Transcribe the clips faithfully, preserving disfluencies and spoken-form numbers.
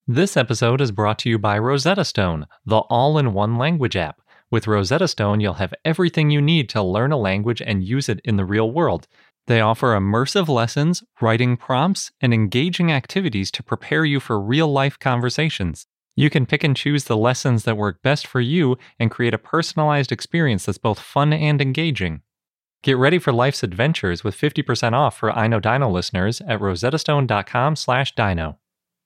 This episode is brought to you by Rosetta Stone, the all-in-one language app. With Rosetta Stone, you'll have everything you need to learn a language and use it in the real world. They offer immersive lessons, writing prompts, and engaging activities to prepare you for real-life conversations. You can pick and choose the lessons that work best for you and create a personalized experience that's both fun and engaging. Get ready for life's adventures with fifty percent off for I Know Dino listeners at rosettastone.com slash dino.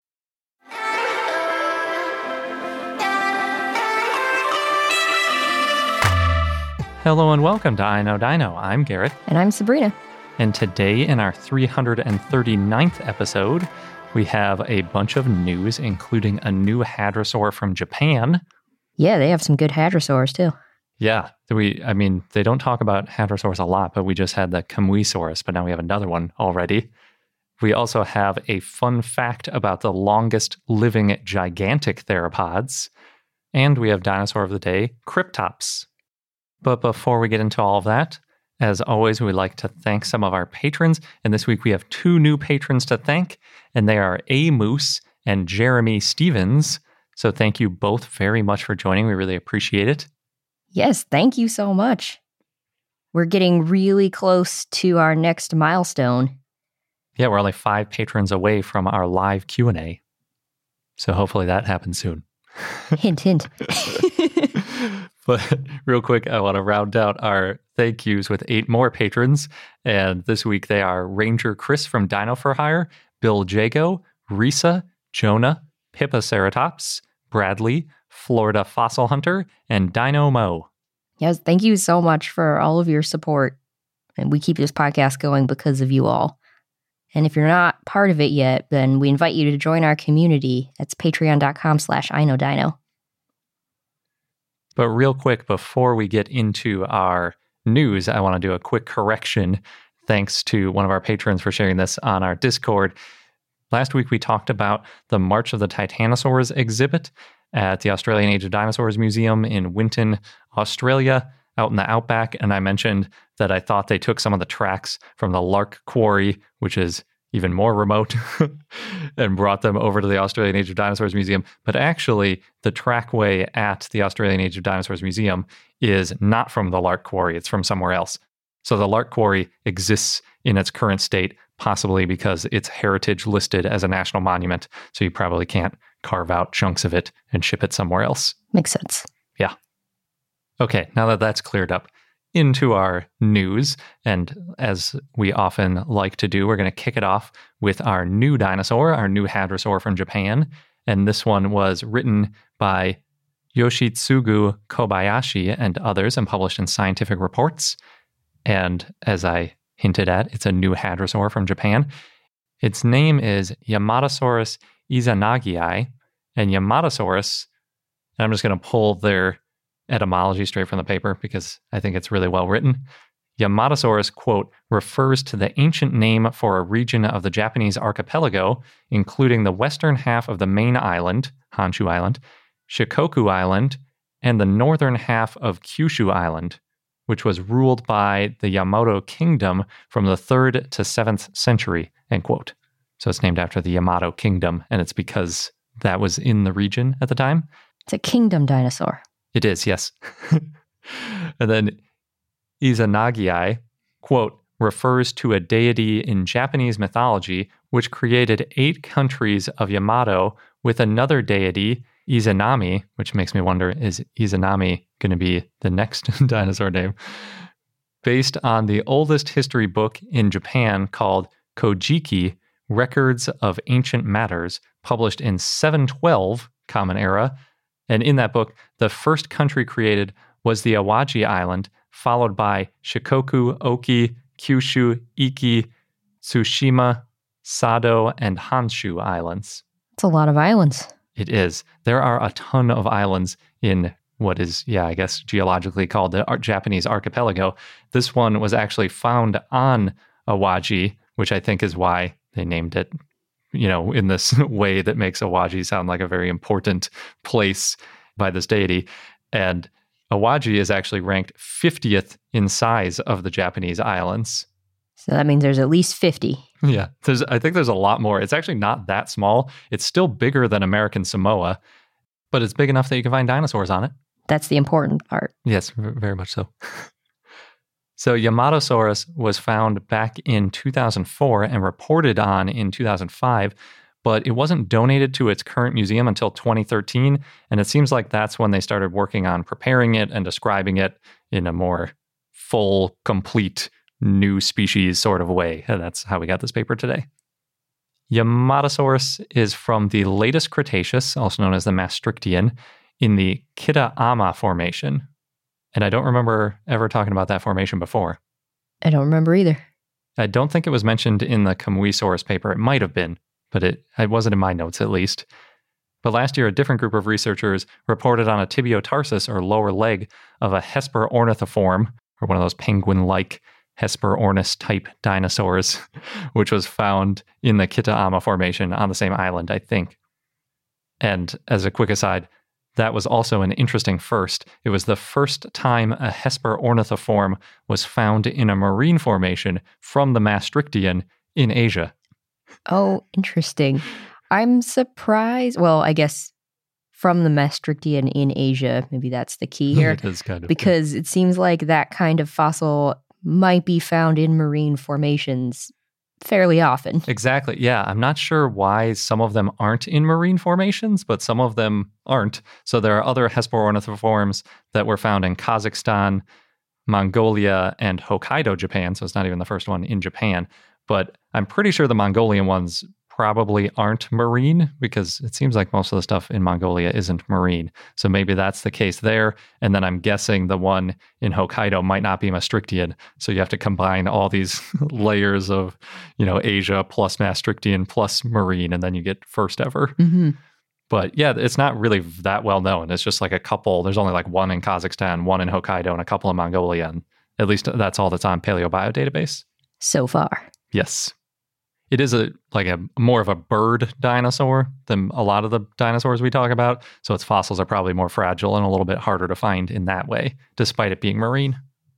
Hello and welcome to I Know Dino. I'm Garrett. And I'm Sabrina. And today in our three hundred thirty-ninth episode, we have a bunch of news, including a new hadrosaur from Japan. Yeah, they have some good hadrosaurs too. Yeah, we. I mean, they don't talk about hadrosaurs a lot, but we just had the Kamuisaurus, but now we have another one already. We also have a fun fact about the longest living gigantic theropods. And we have Dinosaur of the Day, Cryptops. But before we get into all of that, as always, we'd like to thank some of our patrons. And this week we have two new patrons to thank, and they are A Moose and Jeremy Stevens. So thank you both very much for joining. We really appreciate it. Yes, thank you so much. We're getting really close to our next milestone. Yeah, we're only five patrons away from our live Q and A. So hopefully that happens soon. Hint, hint. But real quick, I want to round out our thank yous with eight more patrons. And this week they are Ranger Chris from Dino for Hire, Bill Jago, Risa, Jonah, Pippaceratops, Bradley, Florida Fossil Hunter, and Dino Mo. Yes, thank you so much for all of your support. And we keep this podcast going because of you all. And if you're not part of it yet, then we invite you to join our community. That's patreon.com slash I know Dino. But real quick, before we get into our news, I want to do a quick correction. Thanks to one of our patrons for sharing this on our Discord. Last week, we talked about the March of the Titanosaurs exhibit at the Australian Age of Dinosaurs Museum in Winton, Australia, out in the outback. And I mentioned that I thought they took some of the tracks from the Lark Quarry, which is even more remote, and brought them over to the Australian Age of Dinosaurs Museum. But actually, the trackway at the Australian Age of Dinosaurs Museum is not from the Lark Quarry. It's from somewhere else. So the Lark Quarry exists in its current state, possibly because it's heritage listed as a national monument. So you probably can't carve out chunks of it and ship it somewhere else. Makes sense. Yeah. Okay, now that that's cleared up, into our news. And as we often like to do, we're going to kick it off with our new dinosaur, our new hadrosaur from Japan. And this one was written by Yoshitsugu Kobayashi and others and published in Scientific Reports. And as I hinted at, it's a new hadrosaur from Japan. Its name is Yamatosaurus izanagii. And Yamatosaurus, and I'm just going to pull their etymology straight from the paper because I think it's really well written. Yamatosaurus, quote, refers to the ancient name for a region of the Japanese archipelago, including the western half of the main island, Honshu Island, Shikoku Island, and the northern half of Kyushu Island, which was ruled by the Yamato Kingdom from the third to seventh century, end quote. So it's named after the Yamato Kingdom, and it's because that was in the region at the time. It's a kingdom dinosaur. It is, yes. And then Izanagii, quote, refers to a deity in Japanese mythology which created eight countries of Yamato with another deity, Izanami, which makes me wonder, is Izanami going to be the next dinosaur name? Based on the oldest history book in Japan called Kojiki, Records of Ancient Matters, published in seven twelve Common Era. And in that book, the first country created was the Awaji Island, followed by Shikoku, Oki, Kyushu, Iki, Tsushima, Sado, and Honshu Islands. It's a lot of islands. It is. There are a ton of islands in what is, yeah, I guess, geologically called the Japanese archipelago. This one was actually found on Awaji, which I think is why they named it, you know, in this way that makes Awaji sound like a very important place by this deity. And Awaji is actually ranked fiftieth in size of the Japanese islands. So that means there's at least fifty. Yeah, there's. I think there's a lot more. It's actually not that small. It's still bigger than American Samoa, but it's big enough that you can find dinosaurs on it. That's the important part. Yes, very much so. So Yamatosaurus was found back in two thousand four and reported on in two thousand five, but it wasn't donated to its current museum until twenty thirteen, and it seems like that's when they started working on preparing it and describing it in a more full, complete, new species sort of way. And that's how we got this paper today. Yamatosaurus is from the latest Cretaceous, also known as the Maastrichtian, in the Kitahama Formation. And I don't remember ever talking about that formation before. I don't remember either. I don't think it was mentioned in the Kamuisaurus paper. It might have been, but it, it wasn't in my notes at least. But last year, a different group of researchers reported on a tibiotarsus, or lower leg, of a Hesperornithiform, or one of those penguin-like Hesperornis type dinosaurs, which was found in the Kitahama Formation on the same island, I think. And as a quick aside, that was also an interesting first. It was the first time a Hesperornithiform was found in a marine formation from the Maastrichtian in Asia. Oh, interesting. I'm surprised. Well, I guess from the Maastrichtian in Asia, maybe that's the key here. It is kind of. Because yeah. It seems like that kind of fossil might be found in marine formations fairly often. Exactly. Yeah. I'm not sure why some of them aren't in marine formations, but some of them aren't. So there are other Hesperornithiforms that were found in Kazakhstan, Mongolia, and Hokkaido, Japan. So it's not even the first one in Japan. But I'm pretty sure the Mongolian ones probably aren't marine, because it seems like most of the stuff in Mongolia isn't marine. So maybe that's the case there. And then I'm guessing the one in Hokkaido might not be Maastrichtian. So you have to combine all these layers of, you know, Asia plus Maastrichtian plus marine, and then you get first ever. Mm-hmm. But yeah, it's not really that well known. It's just like a couple. There's only like one in Kazakhstan, one in Hokkaido, and a couple in Mongolia. And at least that's all that's on Paleobio database. So far. Yes. It is a like a more of a bird dinosaur than a lot of the dinosaurs we talk about. So its fossils are probably more fragile and a little bit harder to find in that way, despite it being marine.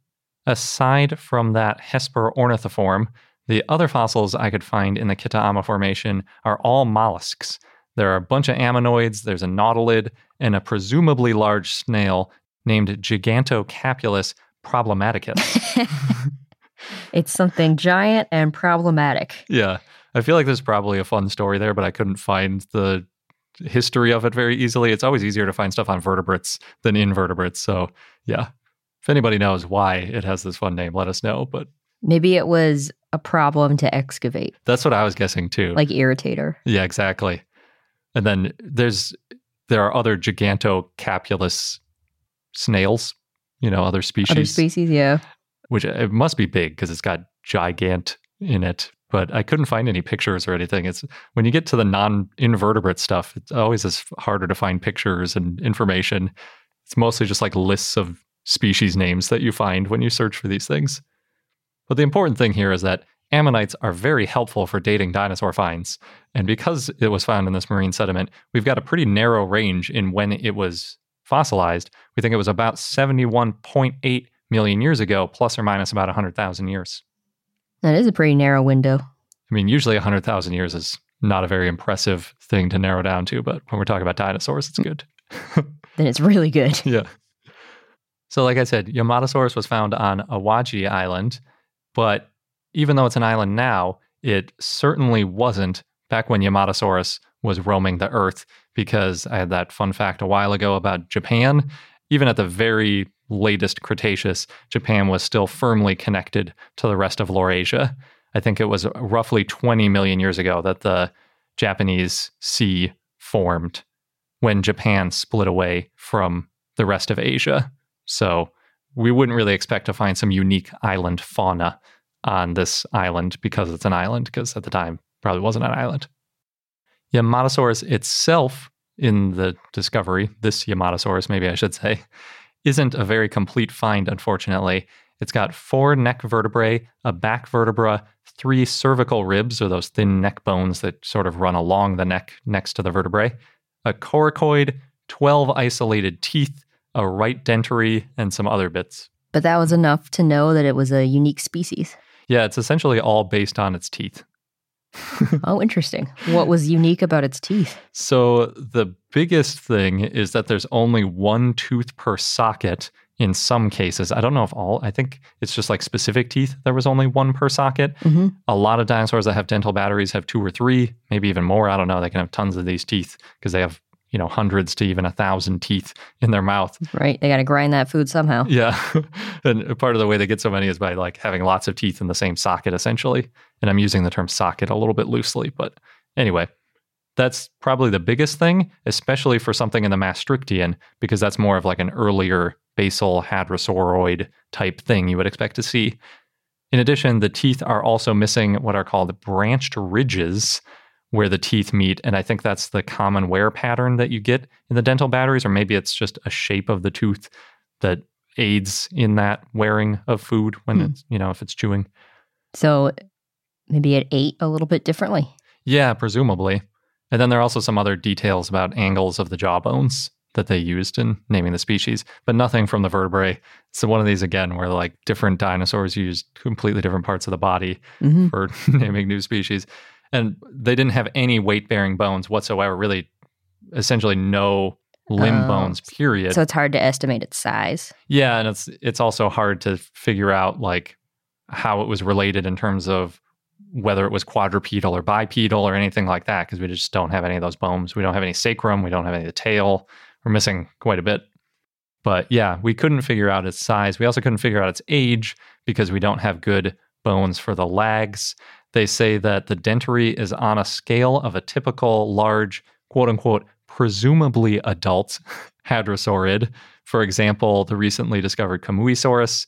Aside from that Hesperornithiform, the other fossils I could find in the Kitahama Formation are all mollusks. There are a bunch of ammonoids, there's a nautilid, and a presumably large snail named Gigantocapulus problematicus. It's something giant and problematic. Yeah. I feel like there's probably a fun story there, but I couldn't find the history of it very easily. It's always easier to find stuff on vertebrates than invertebrates. So, yeah. If anybody knows why it has this fun name, let us know. But maybe it was a problem to excavate. That's what I was guessing too. Like irritator. Yeah, exactly. And then there's there are other Gigantocapulus snails, you know, other species. Other species, yeah. Which it must be big because it's got gigant in it, but I couldn't find any pictures or anything. It's when you get to the non-invertebrate stuff, it's always is harder to find pictures and information. It's mostly just like lists of species names that you find when you search for these things. But the important thing here is that ammonites are very helpful for dating dinosaur finds. And because it was found in this marine sediment, we've got a pretty narrow range in when it was fossilized. We think it was about seventy-one point eight million years ago, plus or minus about one hundred thousand years. That is a pretty narrow window. I mean, usually one hundred thousand years is not a very impressive thing to narrow down to, but when we're talking about dinosaurs, it's good. Then it's really good. Yeah. So like I said, Yamatosaurus was found on Awaji Island, but even though it's an island now, it certainly wasn't back when Yamatosaurus was roaming the earth, because I had that fun fact a while ago about Japan. Even at the very latest Cretaceous, Japan was still firmly connected to the rest of Laurasia. I think it was roughly twenty million years ago that the Japanese Sea formed when Japan split away from the rest of Asia. So we wouldn't really expect to find some unique island fauna on this island because it's an island, because at the time probably wasn't an island. Yamatosaurus itself in the discovery, this Yamatosaurus, maybe I should say, isn't a very complete find, unfortunately. It's got four neck vertebrae, a back vertebra, three cervical ribs, or those thin neck bones that sort of run along the neck next to the vertebrae, a coracoid, twelve isolated teeth, a right dentary, and some other bits. But that was enough to know that it was a unique species. Yeah, it's essentially all based on its teeth. Oh, interesting. What was unique about its teeth? So the biggest thing is that there's only one tooth per socket in some cases. I don't know if all, I think it's just like specific teeth. There was only one per socket. Mm-hmm. A lot of dinosaurs that have dental batteries have two or three, maybe even more. I don't know. They can have tons of these teeth because they have, you know, hundreds to even a thousand teeth in their mouth. Right. They got to grind that food somehow. Yeah. And part of the way they get so many is by like having lots of teeth in the same socket, essentially. And I'm using the term socket a little bit loosely. But anyway, that's probably the biggest thing, especially for something in the Maastrichtian, because that's more of like an earlier basal hadrosauroid type thing you would expect to see. In addition, the teeth are also missing what are called branched ridges, where the teeth meet. And I think that's the common wear pattern that you get in the dental batteries, or maybe it's just a shape of the tooth that aids in that wearing of food when hmm. it's, you know, if it's chewing. So maybe it ate a little bit differently. Yeah, presumably. And then there are also some other details about angles of the jaw bones that they used in naming the species, but nothing from the vertebrae. So one of these, again, where like different dinosaurs used completely different parts of the body mm-hmm. for naming new species. And they didn't have any weight-bearing bones whatsoever, really essentially no limb oh, bones, period. So it's hard to estimate its size. Yeah, and it's it's also hard to figure out like how it was related in terms of whether it was quadrupedal or bipedal or anything like that, because we just don't have any of those bones. We don't have any sacrum. We don't have any of the tail. We're missing quite a bit. But yeah, we couldn't figure out its size. We also couldn't figure out its age because we don't have good bones for the legs. They say that the dentary is on a scale of a typical large, quote unquote, presumably adult hadrosaurid. For example, the recently discovered Kamuisaurus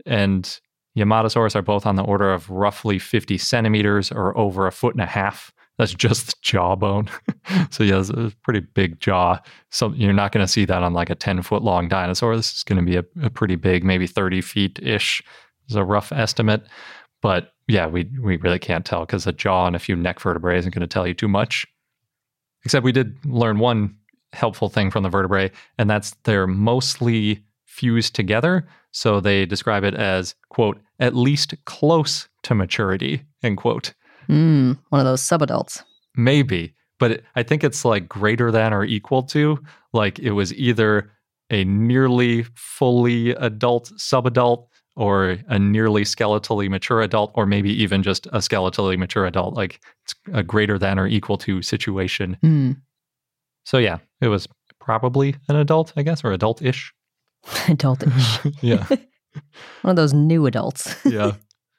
and Yamatosaurus are both on the order of roughly fifty centimeters or over a foot and a half. That's just the jawbone. So yeah, it's a pretty big jaw. So you're not going to see that on like a ten foot long dinosaur. This is going to be a, a pretty big, maybe thirty feet-ish is a rough estimate. But yeah, we we really can't tell because a jaw and a few neck vertebrae isn't going to tell you too much. Except we did learn one helpful thing from the vertebrae, and that's they're mostly fused together. So they describe it as, quote, at least close to maturity, end quote. Mm, one of those subadults. Maybe, but it, I think it's like greater than or equal to, like it was either a nearly fully adult subadult or a nearly skeletally mature adult, or maybe even just a skeletally mature adult. Like it's a greater than or equal to situation. Mm. So yeah, it was probably an adult, I guess, or adult-ish. Adult-ish. Yeah. One of those new adults. Yeah.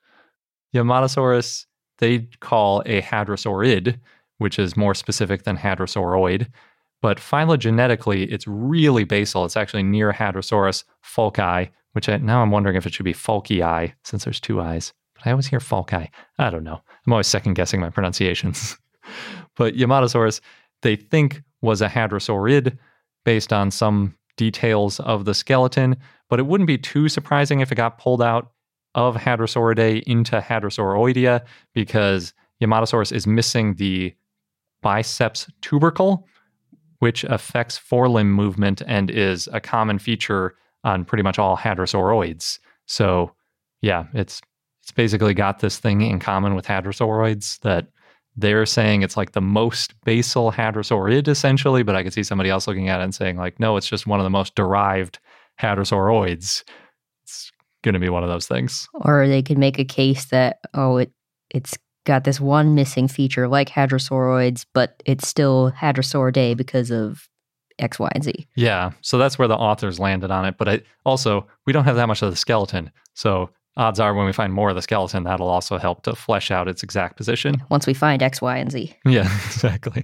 Yamatosaurus, they call a hadrosaurid, which is more specific than hadrosauroid. But phylogenetically, it's really basal. It's actually near Hadrosaurus falci, which I, now I'm wondering if it should be falcii, since there's two eyes. But I always hear falci. I don't know. I'm always second-guessing my pronunciations. But Yamatosaurus, they think, was a hadrosaurid based on some details of the skeleton, but it wouldn't be too surprising if it got pulled out of Hadrosauridae into Hadrosauroidea, because Yamatosaurus is missing the biceps tubercle, which affects forelimb movement and is a common feature on pretty much all hadrosauroids. So yeah, it's it's basically got this thing in common with hadrosauroids that they're saying it's like the most basal hadrosaurid essentially, but I could see somebody else looking at it and saying like, no, it's just one of the most derived hadrosauroids. It's going to be one of those things. Or they could make a case that, oh, it it's got this one missing feature like hadrosauroids, but it's still Hadrosauridae because of X, Y, and Z. Yeah, so that's where the authors landed on it. But I, also, we don't have that much of the skeleton. So odds are when we find more of the skeleton, that'll also help to flesh out its exact position. Once we find X, Y, and Z. Yeah, exactly.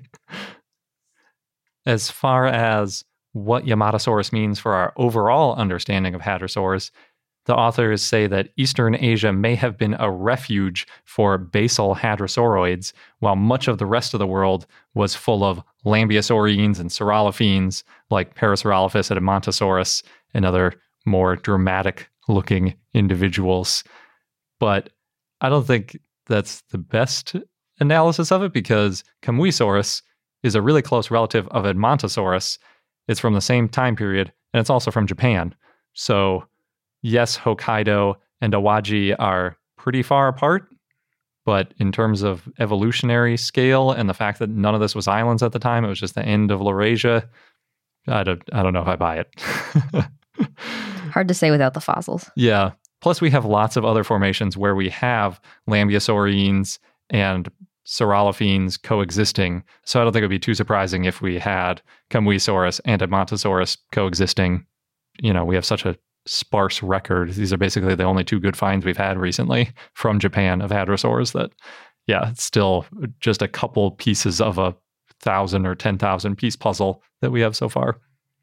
As far as what Yamatosaurus means for our overall understanding of hadrosaurs, the authors say that Eastern Asia may have been a refuge for basal hadrosauroids, while much of the rest of the world was full of lambeosaurines and saurolophines, like Parasaurolophus and Edmontosaurus and other more dramatic-looking individuals. But I don't think that's the best analysis of it, because Kamuisaurus is a really close relative of Edmontosaurus. It's from the same time period, and it's also from Japan. So yes, Hokkaido and Awaji are pretty far apart. But in terms of evolutionary scale and the fact that none of this was islands at the time, it was just the end of Laurasia, I don't, I don't know if I buy it. Hard to say without the fossils. Yeah. Plus, we have lots of other formations where we have Lambeosaurines and Saurolophines coexisting. So I don't think it would be too surprising if we had Camuisaurus and Edmontosaurus coexisting. You know, we have such a sparse record. These are basically the only two good finds we've had recently from Japan of hadrosaurs that, yeah, it's still just a couple pieces of a thousand or ten thousand piece puzzle that we have so far.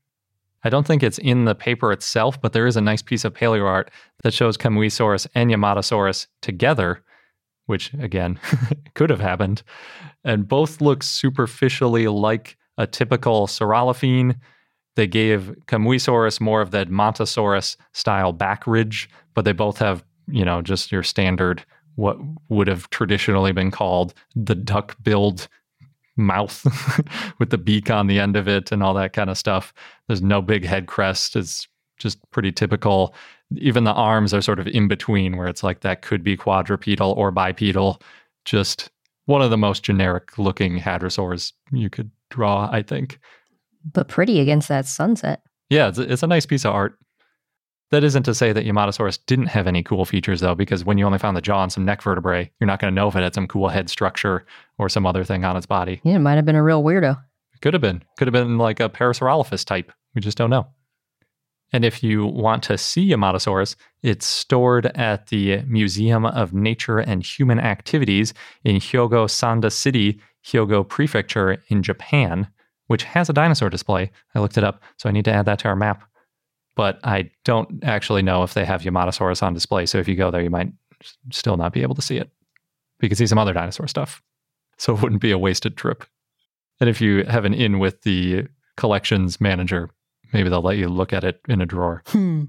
I don't think it's in the paper itself, but there is a nice piece of paleo art that shows Camuisaurus and Yamatosaurus together, which, again, could have happened. And both look superficially like a typical Saurolophine. They gave Camuisaurus more of the Edmontosaurus style back ridge, but they both have, you know, just your standard, what would have traditionally been called the duck-billed mouth with the beak on the end of it and all that kind of stuff. There's no big head crest. It's just pretty typical. Even the arms are sort of in between, where it's like that could be quadrupedal or bipedal. Just one of the most generic looking hadrosaurs you could draw, I think. But pretty against that sunset. Yeah, it's a, it's a nice piece of art. That isn't to say that Yamatosaurus didn't have any cool features, though, because when you only found the jaw and some neck vertebrae, you're not going to know if it had some cool head structure or some other thing on its body. Yeah, it might have been a real weirdo. Could have been. Could have been like a Parasaurolophus type. We just don't know. And if you want to see Yamatosaurus, it's stored at the Museum of Nature and Human Activities in Hyogo Sanda City, Hyogo Prefecture in Japan, which has a dinosaur display. I looked it up, so I need to add that to our map. But I don't actually know if they have Yamatosaurus on display, so if you go there, you might still not be able to see it. But you can see some other dinosaur stuff, so it wouldn't be a wasted trip. And if you have an in with the collections manager, maybe they'll let you look at it in a drawer. Hmm.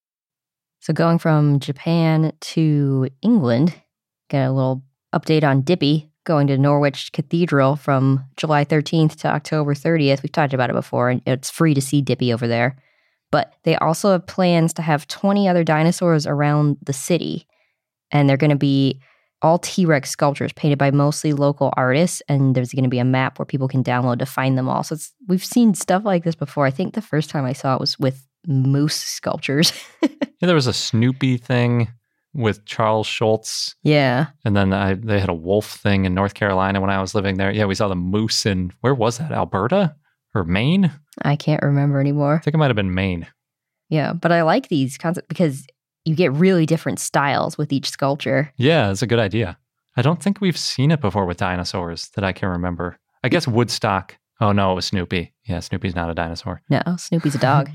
So going from Japan to England, get a little update on Dippy, going to Norwich Cathedral from July thirteenth to October thirtieth. We've talked about it before, and it's free to see Dippy over there. But they also have plans to have twenty other dinosaurs around the city. And they're going to be all T-Rex sculptures painted by mostly local artists. And there's going to be a map where people can download to find them all. So it's, we've seen stuff like this before. I think the first time I saw it was with moose sculptures. Yeah, there was a Snoopy thing with Charles Schultz. Yeah. And then I, they had a wolf thing in North Carolina when I was living there. Yeah, we saw the moose in, where was that, Alberta or Maine? I can't remember anymore. I think it might have been Maine. Yeah, but I like these concepts because you get really different styles with each sculpture. Yeah, it's a good idea. I don't think we've seen it before with dinosaurs that I can remember. I guess Woodstock. Oh, no, it was Snoopy. Yeah, Snoopy's not a dinosaur. No, Snoopy's a dog.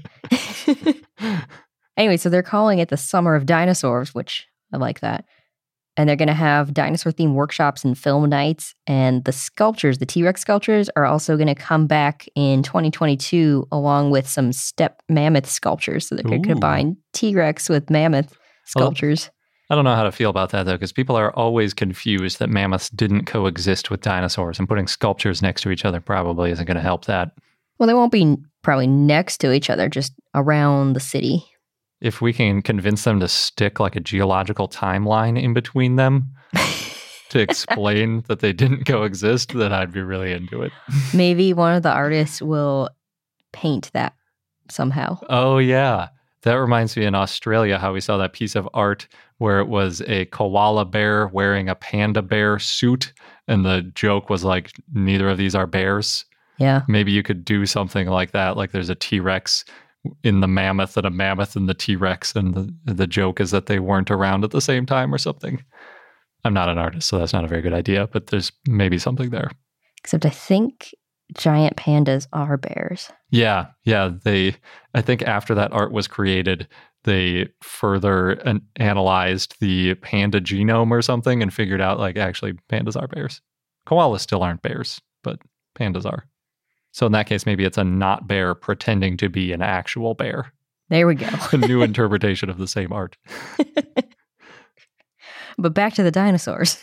Anyway, so they're calling it the Summer of Dinosaurs, which I like that. And they're going to have dinosaur-themed workshops and film nights. And the sculptures, the T-Rex sculptures, are also going to come back in twenty twenty-two along with some step mammoth sculptures. So they're going to combine T-Rex with mammoth sculptures. Well, I don't know how to feel about that, though, because people are always confused that mammoths didn't coexist with dinosaurs. And putting sculptures next to each other probably isn't going to help that. Well, they won't be probably next to each other, just around the city. If we can convince them to stick like a geological timeline in between them to explain that they didn't coexist, then I'd be really into it. Maybe one of the artists will paint that somehow. Oh, yeah. That reminds me in Australia how we saw that piece of art where it was a koala bear wearing a panda bear suit. And the joke was like, neither of these are bears. Yeah. Maybe you could do something like that. Like there's a T-Rex in the mammoth and a mammoth in the T-Rex, and the, the joke is that they weren't around at the same time or something. I'm not an artist, so that's not a very good idea, but there's maybe something there. Except I think giant pandas are bears. Yeah, yeah. They, I think after that art was created, they further an- analyzed the panda genome or something and figured out like actually pandas are bears. Koalas still aren't bears, but pandas are. So in that case, maybe it's a not bear pretending to be an actual bear. There we go. A new interpretation of the same art. But back to the dinosaurs.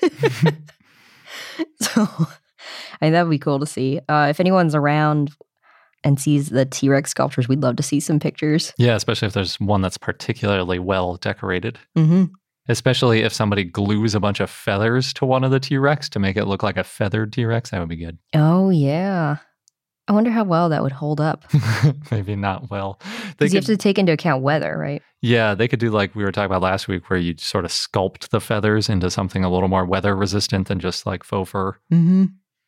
So I think that would be cool to see. Uh, if anyone's around and sees the T-Rex sculptures, we'd love to see some pictures. Yeah, especially if there's one that's particularly well decorated. Mm-hmm. Especially if somebody glues a bunch of feathers to one of the T-Rex to make it look like a feathered T-Rex, that would be good. Oh, yeah. I wonder how well that would hold up. Maybe not well. Because you have to take into account weather, right? Yeah, they could do like we were talking about last week, where you sort of sculpt the feathers into something a little more weather resistant than just like faux fur. Mm-hmm.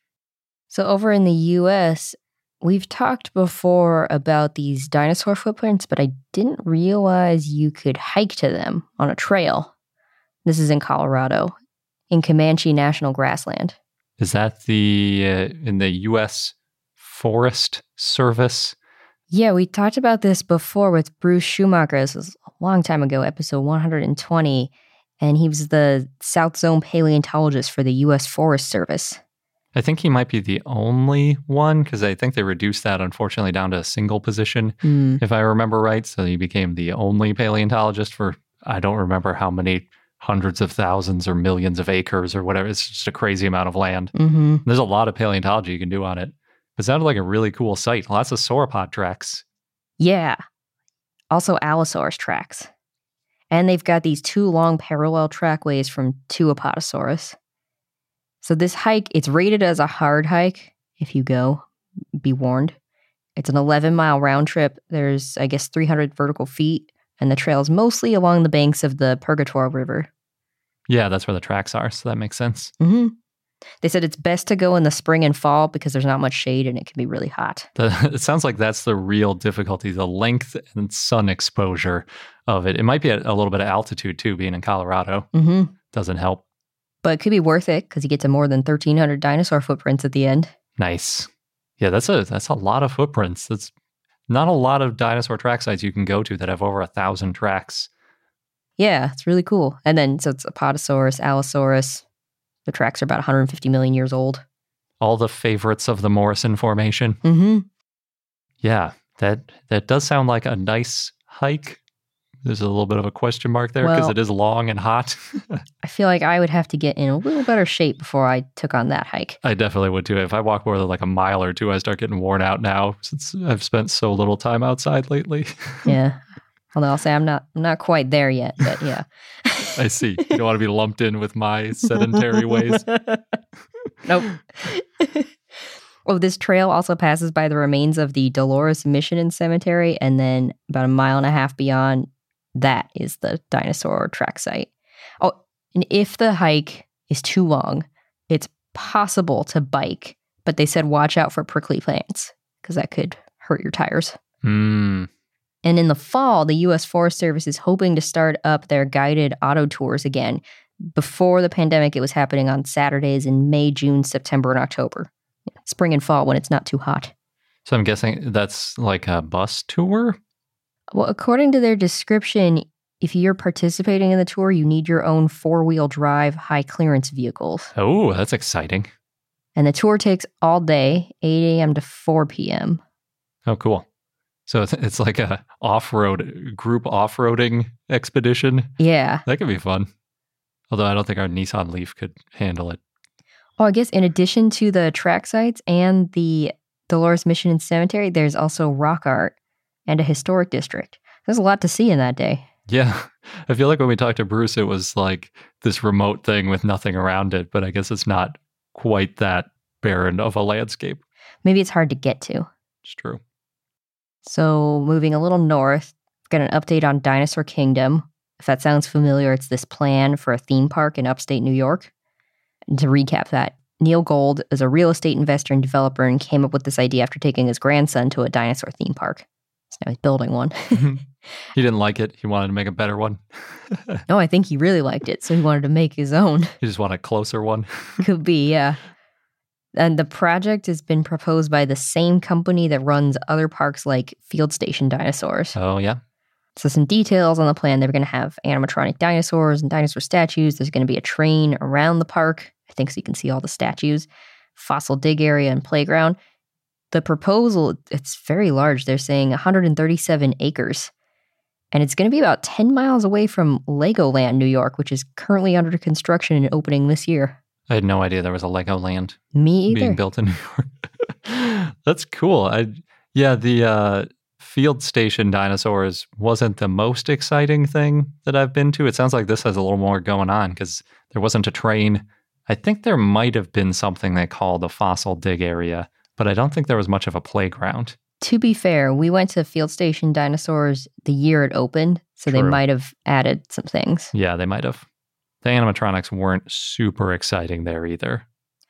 So over in the U S, we've talked before about these dinosaur footprints, but I didn't realize you could hike to them on a trail. This is in Colorado, in Comanche National Grassland. Is that the uh, in the U S Forest Service? Yeah, we talked about this before with Bruce Schumacher. This was a long time ago, episode one hundred twenty, and he was the South Zone paleontologist for the U S Forest Service. I think he might be the only one, because I think they reduced that, unfortunately, down to a single position, Mm. if I remember right. So he became the only paleontologist for, I don't remember how many hundreds of thousands or millions of acres or whatever. It's just a crazy amount of land. Mm-hmm. There's a lot of paleontology you can do on it. It sounded like a really cool site. Lots of sauropod tracks. Yeah. Also Allosaurus tracks. And they've got these two long parallel trackways from two Apatosaurus. So this hike, it's rated as a hard hike. If you go, be warned. It's an eleven mile round trip. There's, I guess, three hundred vertical feet. And the trail is mostly along the banks of the Purgatoire River. Yeah, that's where the tracks are. So that makes sense. Mm-hmm. They said it's best to go in the spring and fall because there's not much shade and it can be really hot. The, it sounds like that's the real difficulty, the length and sun exposure of it. It might be at a little bit of altitude too, being in Colorado. Mm-hmm. Doesn't help. But it could be worth it because you get to more than thirteen hundred dinosaur footprints at the end. Nice. Yeah, that's a that's a lot of footprints. That's not a lot of dinosaur track sites you can go to that have over a thousand tracks. Yeah, it's really cool. And then, so it's Apatosaurus, Allosaurus. The tracks are about one hundred fifty million years old. All the favorites of the Morrison Formation. Mm-hmm. Yeah, that that does sound like a nice hike. There's a little bit of a question mark there because Well, it is long and hot. I feel like I would have to get in a little better shape before I took on that hike. I definitely would too. If I walk more than like a mile or two, I start getting worn out now since I've spent so little time outside lately. Yeah. Although I'll say I'm not I'm not quite there yet, but yeah. I see. You don't want to be lumped in with my sedentary ways. Nope. Oh, this trail also passes by the remains of the Dolores Mission Cemetery, and then about a mile and a half beyond, that is the dinosaur track site. Oh, and if the hike is too long, it's possible to bike, but they said watch out for prickly plants because that could hurt your tires. Hmm. And in the fall, the U S Forest Service is hoping to start up their guided auto tours again. Before the pandemic, it was happening on Saturdays in May, June, September, and October. Spring and fall when it's not too hot. So I'm guessing that's like a bus tour? Well, according to their description, if you're participating in the tour, you need your own four-wheel drive, high-clearance vehicles. Oh, that's exciting. And the tour takes all day, eight a.m. to four p.m. Oh, cool. So it's, it's like a off-road, group off-roading expedition. Yeah. That could be fun. Although I don't think our Nissan Leaf could handle it. Oh, I guess in addition to the track sites and the Dolores Mission and Cemetery, there's also rock art and a historic district. There's a lot to see in that day. Yeah. I feel like when we talked to Bruce, it was like this remote thing with nothing around it, but I guess it's not quite that barren of a landscape. Maybe it's hard to get to. It's true. So moving a little north, we've got an update on Dinosaur Kingdom. If that sounds familiar, it's this plan for a theme park in upstate New York. And to recap that, Neil Gold is a real estate investor and developer and came up with this idea after taking his grandson to a dinosaur theme park. So now he's building one. He didn't like it. He wanted to make a better one. No, I think he really liked it, so he wanted to make his own. He just wanted a closer one. Could be, yeah. And the project has been proposed by the same company that runs other parks like Field Station Dinosaurs. Oh, yeah. So some details on the plan. They're going to have animatronic dinosaurs and dinosaur statues. There's going to be a train around the park, I think, so you can see all the statues, fossil dig area and playground. The proposal, it's very large. They're saying one hundred thirty-seven acres. And it's going to be about ten miles away from Legoland, New York, which is currently under construction and opening this year. I had no idea there was a Legoland Me either. being built in New York. That's cool. I yeah, the uh, field station dinosaurs wasn't the most exciting thing that I've been to. It sounds like this has a little more going on because there wasn't a train. I think there might have been something they called a fossil dig area, but I don't think there was much of a playground. To be fair, we went to Field Station Dinosaurs the year it opened, so True. they might have added some things. Yeah, they might have. The animatronics weren't super exciting there either.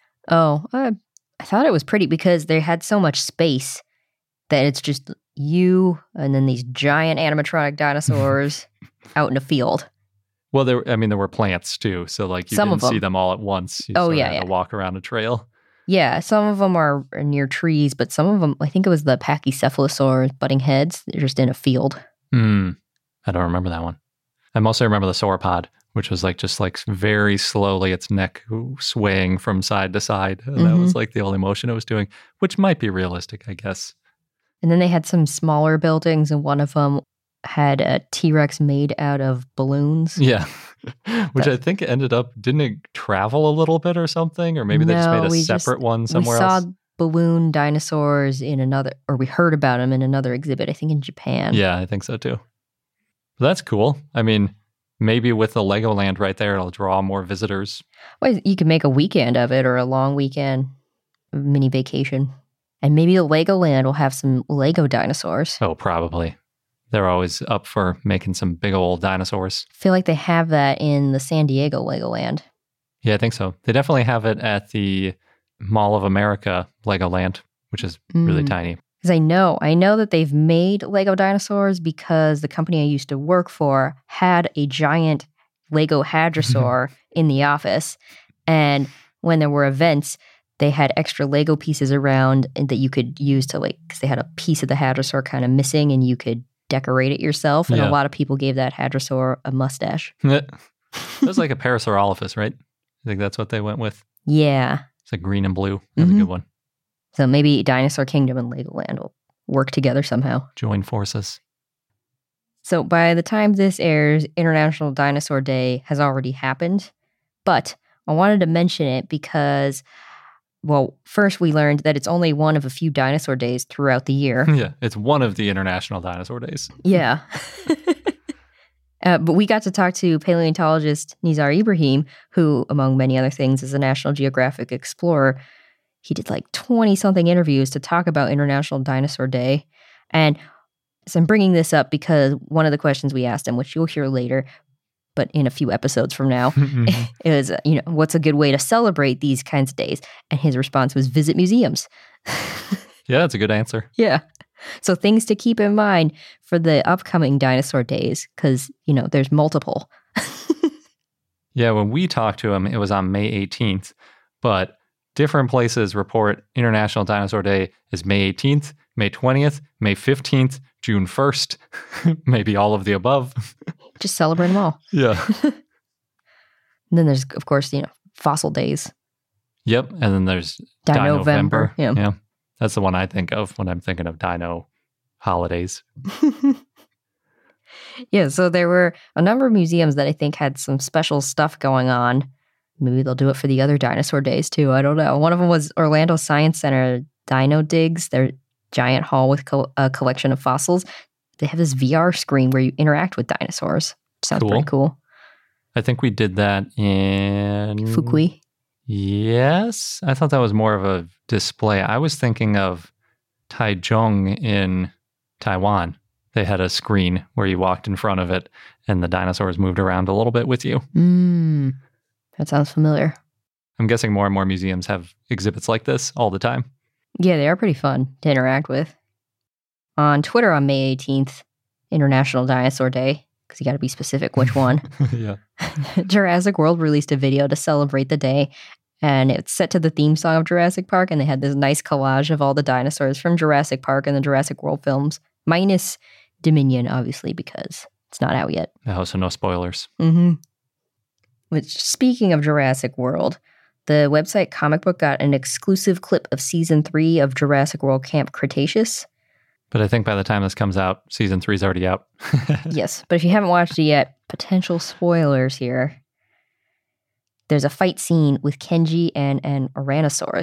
Oh, uh, I thought it was pretty because they had so much space that it's just you and then these giant animatronic dinosaurs out in a field. Well, there. I mean, there were plants too, so like you Some didn't of them. see them all at once. You Oh, sort of yeah, had yeah. to walk around a trail. Yeah, some of them are near trees, but some of them, I think it was the Pachycephalosaurs butting heads. They're just in a field. Hmm. I don't remember that one. I mostly remember the sauropod, which was like just like very slowly its neck swaying from side to side. And that was like the only motion it was doing, which might be realistic, I guess. And then they had some smaller buildings, and one of them had a T-Rex made out of balloons. Yeah. Which I think ended up, didn't it travel a little bit or something? Or maybe they just No, made a we separate just- one somewhere we saw else? balloon dinosaurs in another, or we heard about them in another exhibit, I think in Japan. Yeah, I think so too. But that's cool. I mean, maybe with the Legoland right there, it'll draw more visitors. Well, you could make a weekend of it or a long weekend, a mini vacation. And maybe the Legoland will have some Lego dinosaurs. Oh, probably. They're always up for making some big old dinosaurs. I feel like they have that in the San Diego Legoland. Yeah, I think so. They definitely have it at the Mall of America Legoland, which is really Mm. tiny. Because I know, I know that they've made Lego dinosaurs because the company I used to work for had a giant Lego hadrosaur in the office. And when there were events, they had extra Lego pieces around and that you could use to like, because they had a piece of the hadrosaur kind of missing and you could decorate it yourself. And Yeah. a lot of people gave that hadrosaur a mustache. It was like a Parasaurolophus, right? I think that's what they went with. Yeah. It's like green and blue. That's Mhm. a good one. So maybe Dinosaur Kingdom and Legoland will work together somehow. Join forces. So by the time this airs, International Dinosaur Day has already happened. But I wanted to mention it because, well, first we learned that it's only one of a few dinosaur days throughout the year. Yeah, it's one of the International Dinosaur Days. Yeah. uh, but we got to talk to paleontologist Nizar Ibrahim, who, among many other things, is a National Geographic explorer. He did like twenty-something interviews to talk about International Dinosaur Day. And so I'm bringing this up because one of the questions we asked him, which you'll hear later, but in a few episodes from now, is, uh, you know, what's a good way to celebrate these kinds of days? And his response was visit museums. Yeah, that's a good answer. Yeah. So things to keep in mind for the upcoming dinosaur days, because, you know, there's multiple. Yeah, when we talked to him, it was on May eighteenth, but different places report International Dinosaur Day is May eighteenth, May twentieth, May fifteenth, June first, maybe all of the above. Just celebrate them all. Yeah. And then there's, of course, you know, fossil days. Yep. And then there's Dino-vember, Dino-vember. yeah. Yeah. That's the one I think of when I'm thinking of dino holidays. Yeah, so there were a number of museums that I think had some special stuff going on. Maybe they'll do it for the other dinosaur days too. I don't know. One of them was Orlando Science Center Dino Digs, their giant hall with co- a collection of fossils. They have this V R screen where you interact with dinosaurs. Sounds Cool. pretty cool. I think we did that in Fukui. Yes. I thought that was more of a display. I was thinking of Taichung in Taiwan. They had a screen where you walked in front of it and the dinosaurs moved around a little bit with you. Mm, that sounds familiar. I'm guessing more and more museums have exhibits like this all the time. Yeah, they are pretty fun to interact with. On Twitter on May eighteenth, International Dinosaur Day, because you got to be specific which one. Yeah. Jurassic World released a video to celebrate the day, and it's set to the theme song of Jurassic Park, and they had this nice collage of all the dinosaurs from Jurassic Park and the Jurassic World films, minus Dominion, obviously, because it's not out yet. Oh, so no spoilers. Mm-hmm. Which, speaking of Jurassic World, the website Comic Book got an exclusive clip of season three of Jurassic World Camp Cretaceous. But I think by the time this comes out, season three is already out. Yes, but if you haven't watched it yet, potential spoilers here. There's a fight scene with Kenji and an Ouranosaurus.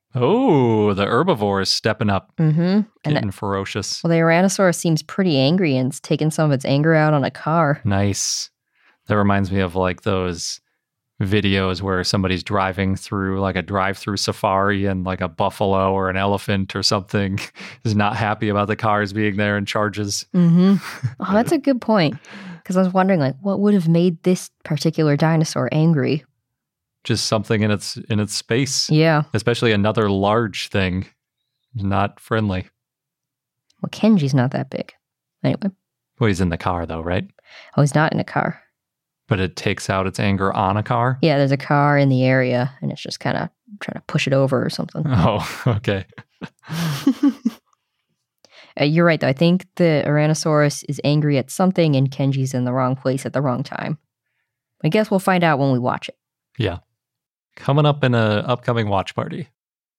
Oh, the herbivore is stepping up, Mm-hmm. getting And ferocious. well, the Tyrannosaurus seems pretty angry and it's taking some of its anger out on a car. Nice. That reminds me of like those videos where somebody's driving through like a drive-through safari and like a buffalo or an elephant or something is not happy about the cars being there and charges. Mm-hmm. Oh, that's a good point. Because I was wondering, like, what would have made this particular dinosaur angry? Just something in its in its space. Yeah. Especially another large thing. Not friendly. Well, Kenji's not that big. Anyway. Well, he's in the car though, right? Oh, he's not in a car. But it takes out its anger on a car? Yeah, there's a car in the area, and it's just kind of trying to push it over or something. Oh, okay. uh, you're right, though. I think the Tyrannosaurus is angry at something, and Kenji's in the wrong place at the wrong time. I guess we'll find out when we watch it. Yeah. Coming up in an upcoming watch party.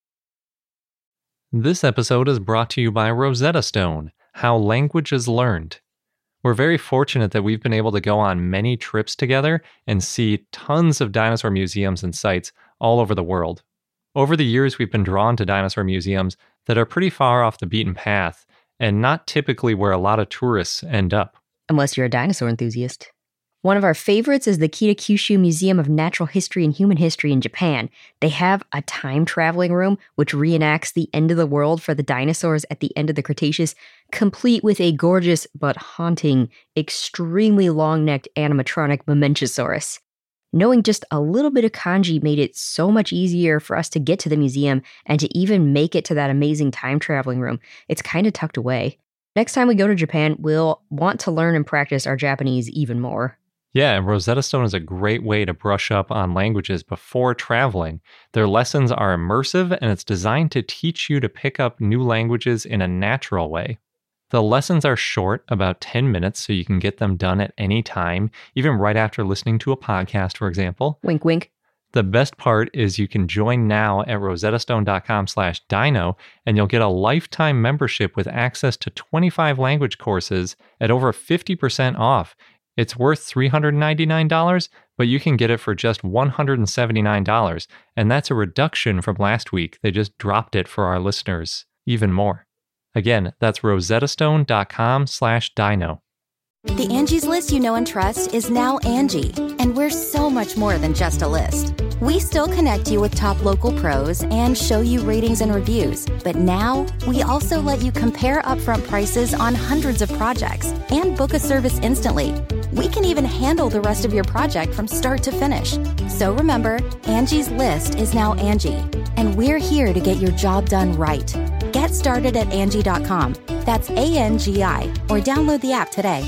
This episode is brought to you by Rosetta Stone, How Language is Learned. We're very fortunate that we've been able to go on many trips together and see tons of dinosaur museums and sites all over the world. Over the years, we've been drawn to dinosaur museums that are pretty far off the beaten path and not typically where a lot of tourists end up. Unless you're a dinosaur enthusiast. One of our favorites is the Kitakyushu Museum of Natural History and Human History in Japan. They have a time-traveling room which reenacts the end of the world for the dinosaurs at the end of the Cretaceous, complete with a gorgeous but haunting, extremely long-necked animatronic Mamenchisaurus. Knowing just a little bit of kanji made it so much easier for us to get to the museum and to even make it to that amazing time-traveling room. It's kind of tucked away. Next time we go to Japan, we'll want to learn and practice our Japanese even more. Yeah, and Rosetta Stone is a great way to brush up on languages before traveling. Their lessons are immersive, and it's designed to teach you to pick up new languages in a natural way. The lessons are short, about ten minutes, so you can get them done at any time, even right after listening to a podcast, for example. Wink, wink. The best part is you can join now at rosettastone.com slash dino, and you'll get a lifetime membership with access to twenty-five language courses at over fifty percent off. It's worth three hundred ninety-nine dollars, but you can get it for just one hundred seventy-nine dollars, and that's a reduction from last week. They just dropped it for our listeners even more. Again, that's rosettastone.com slash dino. The Angie's List you know and trust is now Angie, and we're so much more than just a list. We still connect you with top local pros and show you ratings and reviews, but now we also let you compare upfront prices on hundreds of projects and book a service instantly. We can even handle the rest of your project from start to finish. So remember, Angie's List is now Angie, and we're here to get your job done right. Get started at Angie dot com. That's A N G I, or download the app today.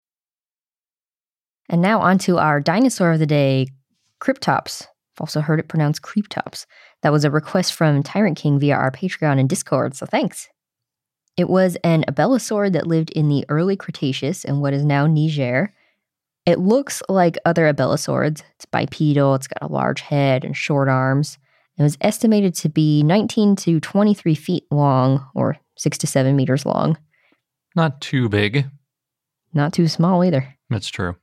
And now on to our dinosaur of the day, Cryptops. I've also heard it pronounced Creeptops. That was a request from Tyrant King via our Patreon and Discord, so thanks. It was an abelisaur that lived in the early Cretaceous in what is now Niger. It looks like other abelisaurs. It's bipedal, it's got a large head and short arms. It was estimated to be nineteen to twenty-three feet long, or six to seven meters long. Not too big. Not too small either. That's true.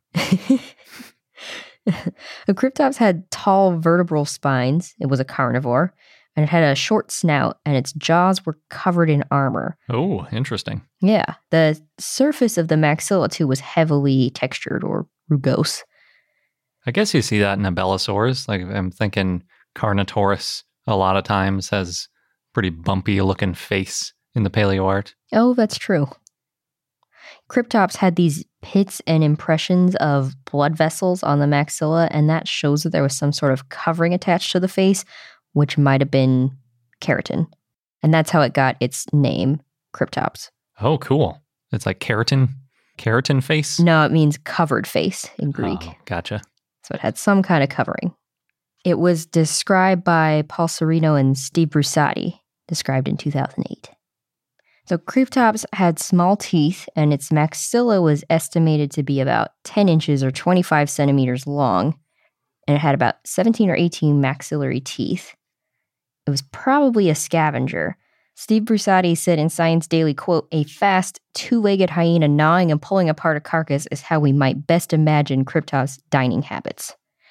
The Cryptops had tall vertebral spines. It was a carnivore, and it had a short snout, and its jaws were covered in armor. Oh, interesting. Yeah, the surface of the maxilla, too, was heavily textured or rugose. I guess you see that in abelisaurs. Like, I'm thinking Carnotaurus a lot of times has pretty bumpy looking face in the paleo art. Oh, that's true. Cryptops had these pits and impressions of blood vessels on the maxilla, and that shows that there was some sort of covering attached to the face, which might have been keratin. And that's how it got its name, Cryptops. Oh, cool. It's like keratin, keratin face? No, it means covered face in Greek. Oh, gotcha. So it had some kind of covering. It was described by Paul Serino and Steve Brusati, described in two thousand eight. So Cryptops had small teeth, and its maxilla was estimated to be about ten inches or twenty-five centimeters long, and it had about seventeen or eighteen maxillary teeth. It was probably a scavenger. Steve Brusati said in Science Daily, quote, "A fast, two-legged hyena gnawing and pulling apart a carcass is how we might best imagine Cryptops' dining habits."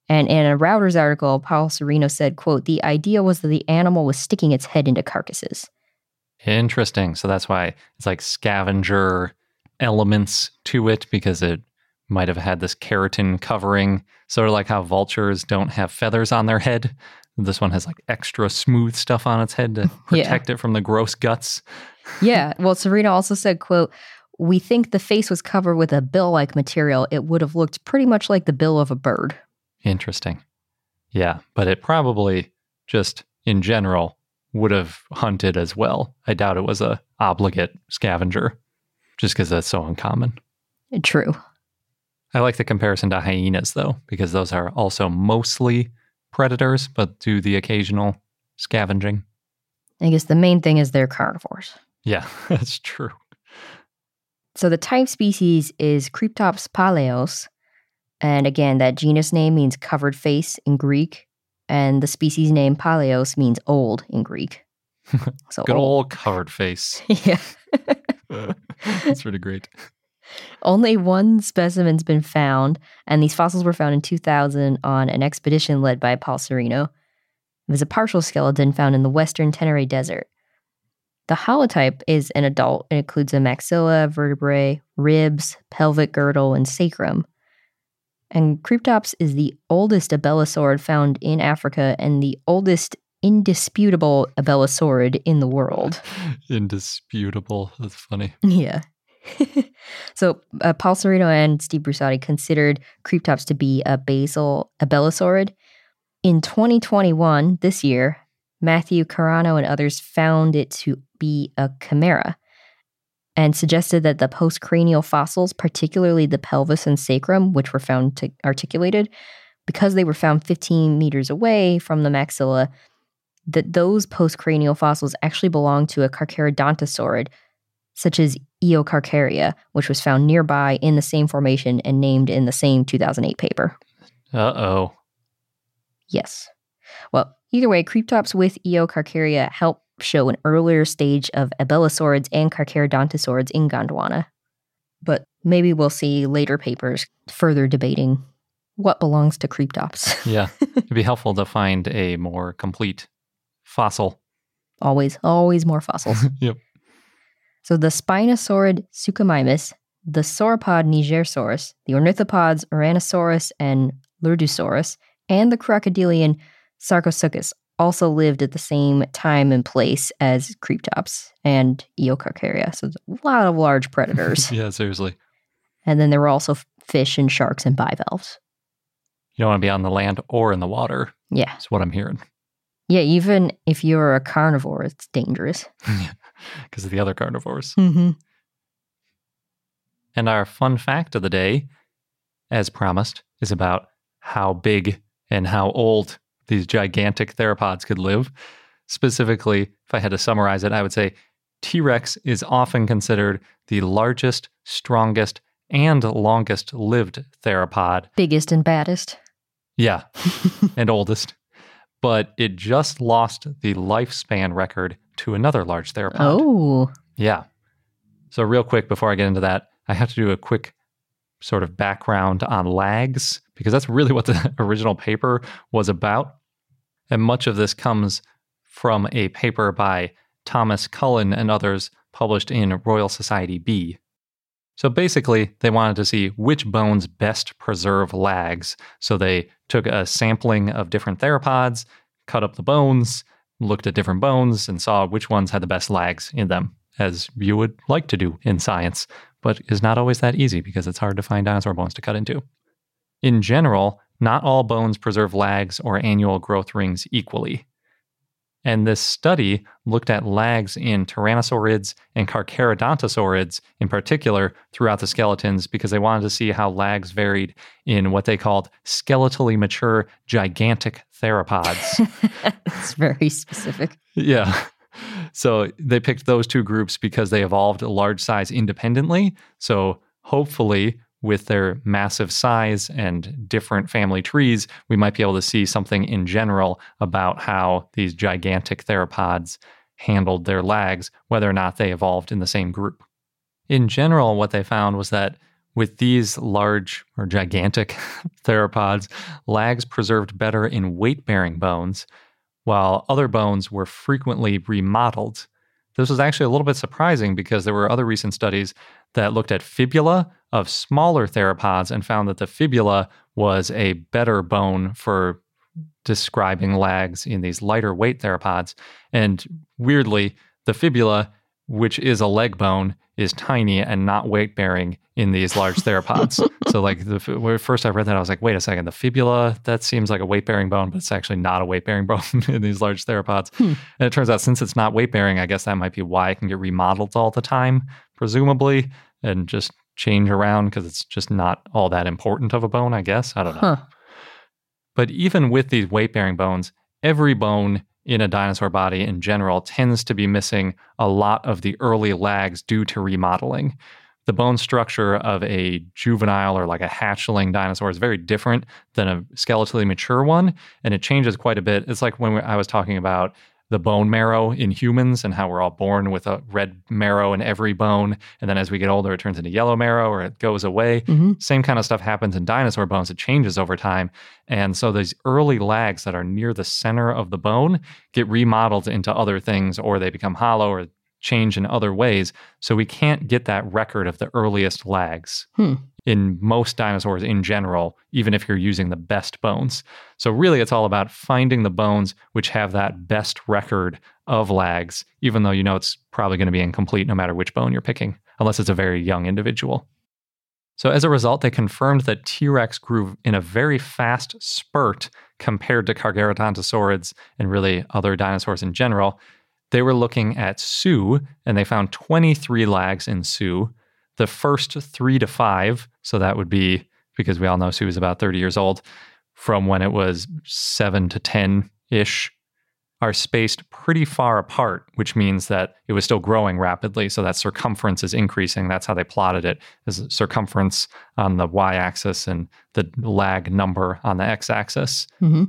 And in a Reuters article, Paul Sereno said, quote, the idea was that the animal was sticking its head into carcasses. Interesting. So that's why it's like scavenger elements to it, because it might have had this keratin covering, sort of like how vultures don't have feathers on their head. This one has like extra smooth stuff on its head to protect yeah. it from the gross guts. Yeah. Well, Sereno also said, quote, we think the face was covered with a bill-like material. It would have looked pretty much like the bill of a bird. Interesting. Yeah, but it probably just, in general, would have hunted as well. I doubt it was a obligate scavenger, just because that's so uncommon. True. I like the comparison to hyenas, though, because those are also mostly predators, but do the occasional scavenging. I guess the main thing is they're carnivores. Yeah, that's true. So the type species is Cryptops paleos. And again, that genus name means covered face in Greek. And the species name paleos means old in Greek. So Good old. old covered face. Yeah. That's really great. Only one specimen's been found, and these fossils were found in two thousand on an expedition led by Paul Sereno. It was a partial skeleton found in the western Tenere Desert. The holotype is an adult and includes a maxilla, vertebrae, ribs, pelvic girdle, and sacrum. And Cryptops is the oldest abelosaurid found in Africa and the oldest indisputable abelosaurid in the world. Indisputable. That's funny. Yeah. So uh, Paul Sereno and Steve Brusatte considered Cryptops to be a basal abelosaurid. In twenty twenty-one, this year, Matthew Carano and others found it to be a chimera and suggested that the postcranial fossils, particularly the pelvis and sacrum, which were found to articulated, because they were found fifteen meters away from the maxilla, that those postcranial fossils actually belong to a Carcharodontosaurid, such as Eocarcharia, which was found nearby in the same formation and named in the same two thousand eight paper. Uh-oh. Yes. Well, either way, Cryptops with Eocarcharia help show an earlier stage of abelosaurids and Carcharodontosaurids in Gondwana. But maybe we'll see later papers further debating what belongs to Cryptops. Yeah, it'd be helpful to find a more complete fossil. Always, always more fossils. Yep. So the Spinosaurid Suchomimus, the sauropod Nigersaurus, the ornithopods Uranosaurus and Lurdusaurus, and the crocodilian Sarcosuchus also lived at the same time and place as Cryptops and Eocarcharia. So there's a lot of large predators. Yeah, seriously. And then there were also fish and sharks and bivalves. You don't want to be on the land or in the water. Yeah. That's what I'm hearing. Yeah, even if you're a carnivore, it's dangerous. Because of the other carnivores. Mm-hmm. And our fun fact of the day, as promised, is about how big and how old these gigantic theropods could live. Specifically, if I had to summarize it, I would say T-Rex is often considered the largest, strongest, and longest lived theropod. Biggest and baddest. Yeah, and oldest. But it just lost the lifespan record to another large theropod. Oh. Yeah. So real quick, before I get into that, I have to do a quick sort of background on lags, because that's really what the original paper was about. And much of this comes from a paper by Thomas Cullen and others published in Royal Society B. So basically, they wanted to see which bones best preserve lags. So they took a sampling of different theropods, cut up the bones, looked at different bones, and saw which ones had the best lags in them, as you would like to do in science, but is not always that easy because it's hard to find dinosaur bones to cut into. In general, not all bones preserve lags or annual growth rings equally. And this study looked at lags in Tyrannosaurids and Carcharodontosaurids in particular throughout the skeletons because they wanted to see how lags varied in what they called skeletally mature gigantic theropods. That's very specific. Yeah. So they picked those two groups because they evolved a large size independently. So hopefully, with their massive size and different family trees, we might be able to see something in general about how these gigantic theropods handled their lags, whether or not they evolved in the same group. In general, what they found was that With these large or gigantic theropods, lags preserved better in weight-bearing bones, while other bones were frequently remodeled. This was actually a little bit surprising because there were other recent studies that looked at fibula of smaller theropods and found that the fibula was a better bone for describing lags in these lighter weight theropods. And weirdly, the fibula, which is a leg bone, is tiny and not weight-bearing in these large theropods. So like the when first I read that, I was like, wait a second, the fibula, that seems like a weight-bearing bone, but it's actually not a weight-bearing bone in these large theropods. Hmm. And it turns out since it's not weight-bearing, I guess that might be why it can get remodeled all the time, presumably, and just change around because it's just not all that important of a bone, I guess. I don't know. Huh. But even with these weight-bearing bones, every bone in a dinosaur body in general tends to be missing a lot of the early lags due to remodeling. The bone structure of a juvenile or like a hatchling dinosaur is very different than a skeletally mature one, and it changes quite a bit. It's like when I was talking about the bone marrow in humans and how we're all born with a red marrow in every bone, and then as we get older, it turns into yellow marrow or it goes away. Mm-hmm. Same kind of stuff happens in dinosaur bones. It changes over time. And so these early lags that are near the center of the bone get remodeled into other things, or they become hollow or change in other ways. So we can't get that record of the earliest lags. Hmm. In most dinosaurs in general, even if you're using the best bones. So really, it's all about finding the bones which have that best record of lags, even though you know it's probably going to be incomplete no matter which bone you're picking, unless it's a very young individual. So as a result, they confirmed that T-Rex grew in a very fast spurt compared to Carcharodontosaurids and really other dinosaurs in general. They were looking at Sioux, and they found twenty-three lags in Sioux. The first three to five, so that would be, because we all know Sioux is about thirty years old, from when it was seven to ten-ish, are spaced pretty far apart, which means that it was still growing rapidly, so that circumference is increasing. That's how they plotted it, is circumference on the y-axis and the lag number on the x-axis, mm-hmm.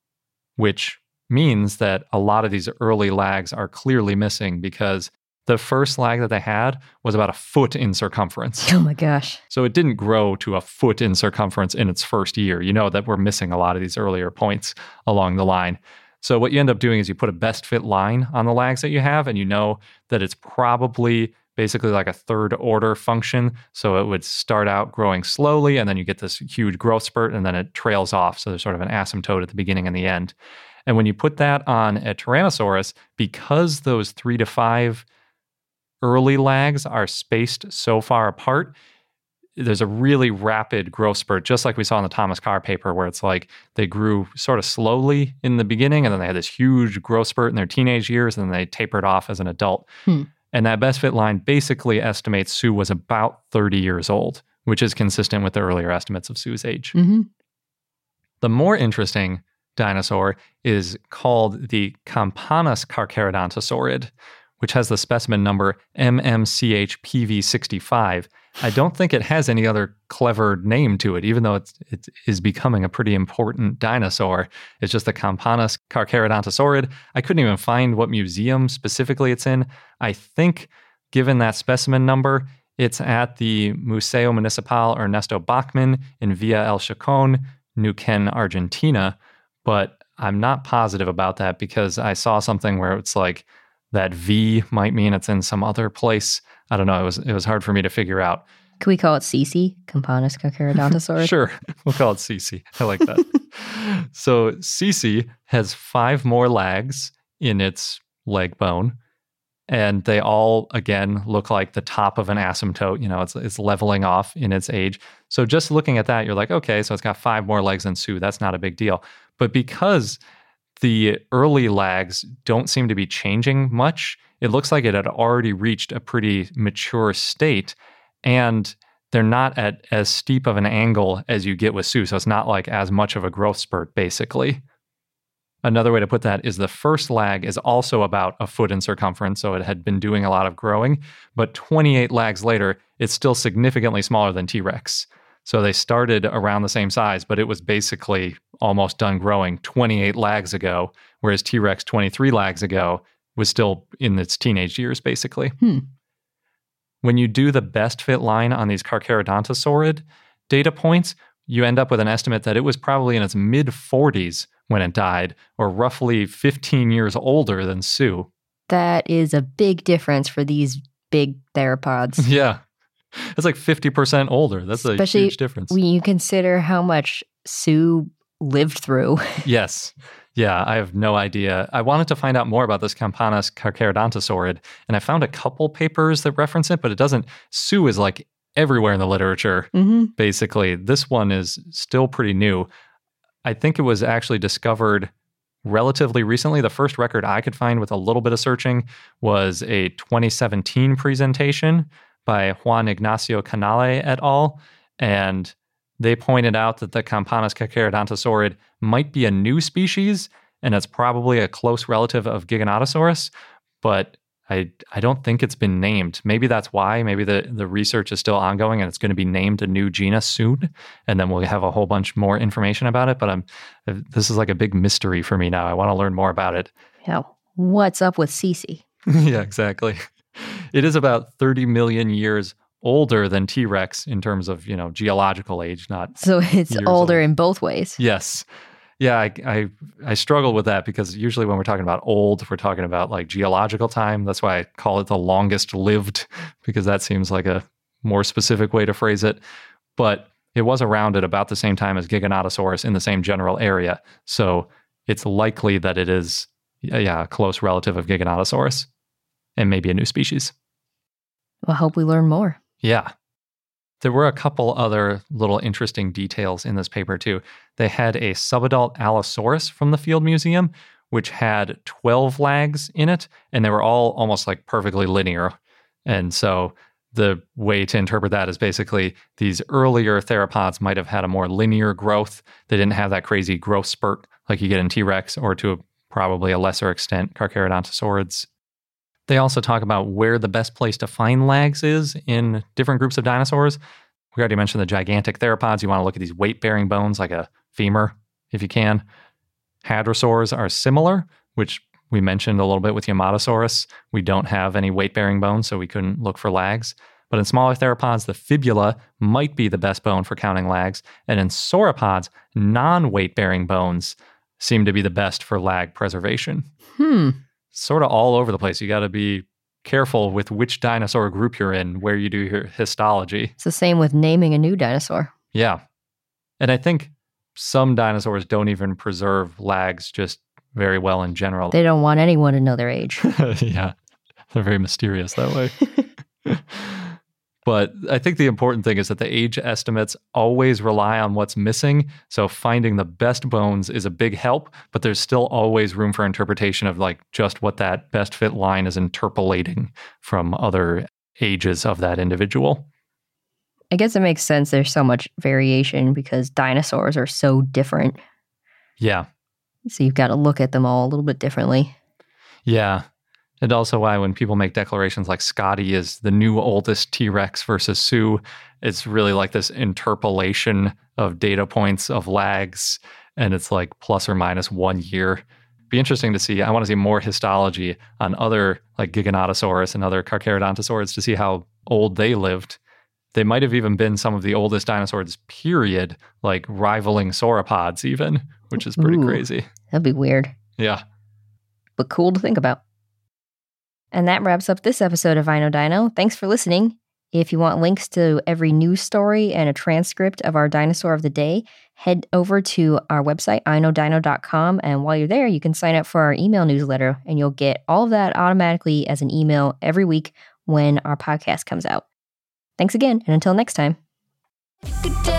which means that a lot of these early lags are clearly missing because the first lag that they had was about a foot in circumference. Oh my gosh. So it didn't grow to a foot in circumference in its first year. You know that we're missing a lot of these earlier points along the line. So what you end up doing is you put a best fit line on the lags that you have, and you know that it's probably basically like a third order function. So it would start out growing slowly, and then you get this huge growth spurt, and then it trails off. So there's sort of an asymptote at the beginning and the end. And when you put that on a Tyrannosaurus, because those three to five early lags are spaced so far apart, there's a really rapid growth spurt, just like we saw in the Thomas Carr paper, where it's like they grew sort of slowly in the beginning, and then they had this huge growth spurt in their teenage years, and then they tapered off as an adult. Hmm. And that best fit line basically estimates Sioux was about thirty years old, which is consistent with the earlier estimates of Sioux's age. Mm-hmm. The more interesting dinosaur is called the Campanus Carcharodontosaurid, which has the specimen number M M C H P V sixty-five. I don't think it has any other clever name to it, even though it's, it is becoming a pretty important dinosaur. It's just the Campanus Carcharodontosaurid. I couldn't even find what museum specifically it's in. I think, given that specimen number, it's at the Museo Municipal Ernesto Bachmann in Villa El Chacon, Neuquén, Argentina. But I'm not positive about that because I saw something where it's like, that V might mean it's in some other place. I don't know. It was it was hard for me to figure out. Can we call it C C? Campanus Carcharodontosaurid? Sure. We'll call it C C. I like that. So C C has five more lags in its leg bone. And they all, again, look like the top of an asymptote. You know, it's it's leveling off in its age. So just looking at that, you're like, okay, so it's got five more legs than Sioux. That's not a big deal. But because the early lags don't seem to be changing much, it looks like it had already reached a pretty mature state, and they're not at as steep of an angle as you get with Sioux, so it's not like as much of a growth spurt, basically. Another way to put that is the first lag is also about a foot in circumference, so it had been doing a lot of growing, but twenty-eight lags later, it's still significantly smaller than T-Rex. So they started around the same size, but it was basically almost done growing twenty-eight lags ago, whereas T-Rex twenty-three lags ago was still in its teenage years, basically. Hmm. when you do the best fit line on these Carcharodontosaurid data points, you end up with an estimate that it was probably in its mid forties when it died, or roughly fifteen years older than Sue. That is a big difference for these big theropods. Yeah. It's like fifty percent older. That's Especially a huge difference. When you consider how much Sue lived through. Yes. Yeah, I have no idea. I wanted to find out more about this Campanus carcharodontosaurid, and I found a couple papers that reference it, but it doesn't. Sue is like everywhere in the literature, Mm-hmm. basically. This one is still pretty new. I think it was actually discovered relatively recently. The first record I could find with a little bit of searching was a twenty seventeen presentation by Juan Ignacio Canale et al. And they pointed out that the Campanus carcharodontosaurid might be a new species, and it's probably a close relative of Giganotosaurus, but I I don't think it's been named. Maybe that's why. Maybe the, the research is still ongoing and it's going to be named a new genus soon, and then we'll have a whole bunch more information about it. But I'm this is like a big mystery for me now. I want to learn more about it. Yeah. What's up with Cece? Yeah, exactly. It is about thirty million years older than T-Rex in terms of, you know, geological age, not So it's years older old. in both ways. Yes. Yeah, I, I I struggle with that because usually when we're talking about old, we're talking about like geological time. That's why I call it the longest lived, because that seems like a more specific way to phrase it. But it was around at about the same time as Giganotosaurus in the same general area. So it's likely that it is, yeah, a close relative of Giganotosaurus and maybe a new species. Well, I hope we learn more. Yeah. There were a couple other little interesting details in this paper, too. They had a subadult Allosaurus from the Field Museum, which had twelve lags in it, and they were all almost like perfectly linear. And so the way to interpret that is basically these earlier theropods might have had a more linear growth. They didn't have that crazy growth spurt like you get in T-Rex, or to a, probably a lesser extent, Carcharodontosaurids. They also talk about where the best place to find lags is in different groups of dinosaurs. We already mentioned the gigantic theropods. You want to look at these weight-bearing bones like a femur, if you can. Hadrosaurs are similar, which we mentioned a little bit with Yamatosaurus. We don't have any weight-bearing bones, so we couldn't look for lags. But in smaller theropods, the fibula might be the best bone for counting lags. And in sauropods, non-weight-bearing bones seem to be the best for lag preservation. Hmm. Sort of all over the place. You got to be careful with which dinosaur group you're in, where you do your histology. It's the same with naming a new dinosaur. Yeah. And I think some dinosaurs don't even preserve lags just very well in general. They don't want anyone to know their age. Yeah. They're very mysterious that way. But I think the important thing is that the age estimates always rely on what's missing. So finding the best bones is a big help, but there's still always room for interpretation of like just what that best fit line is interpolating from other ages of that individual. I guess it makes sense there's so much variation because dinosaurs are so different. Yeah. So you've got to look at them all a little bit differently. Yeah. And also why when people make declarations like Scotty is the new oldest T-Rex versus Sue, it's really like this interpolation of data points of lags, and it's like plus or minus one year. Be interesting to see. I want to see more histology on other like Giganotosaurus and other Carcharodontosaurids to see how old they lived. They might have even been some of the oldest dinosaurs, period, like rivaling sauropods even, which is pretty Ooh, crazy. That'd be weird, Yeah. but cool to think about. And that wraps up this episode of I Know Dino. Thanks for listening. If you want links to every news story and a transcript of our dinosaur of the day, head over to our website, I know dino dot com. And while you're there, you can sign up for our email newsletter, and you'll get all of that automatically as an email every week when our podcast comes out. Thanks again, and until next time. Good day.